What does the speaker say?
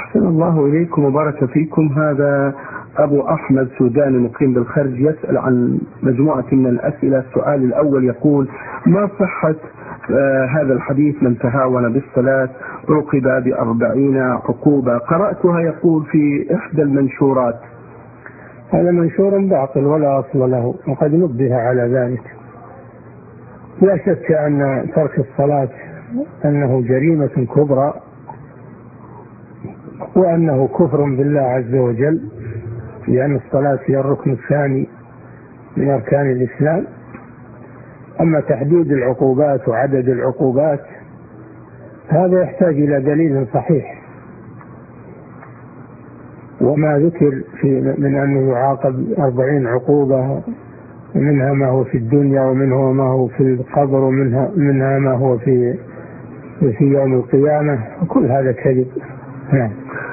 أحسن الله إليكم وبارك فيكم. هذا أبو أحمد سوداني مقيم بالخارج يسأل عن مجموعة من الأسئلة. السؤال الأول يقول: ما صحة هذا الحديث: من تهاون بالصلاة عوقب ب40 عقوبة؟ قرأتها يقول في إحدى المنشورات. هذا منشور باطل ولا أصل له، وقد نبه على ذلك. لا شك أن ترك الصلاة أنه جريمة كبرى، وأنه كفر بالله عز وجل، لأن الصلاة هي الركن الثاني من أركان الإسلام. أما تحديد العقوبات وعدد العقوبات هذا يحتاج إلى دليل صحيح، وما ذكر من أنه يعاقب 40 عقوبة، منها ما هو في الدنيا، ومنها ما هو في القبر، ومنها ما هو في يوم القيامة، كل هذا كذب. نعم.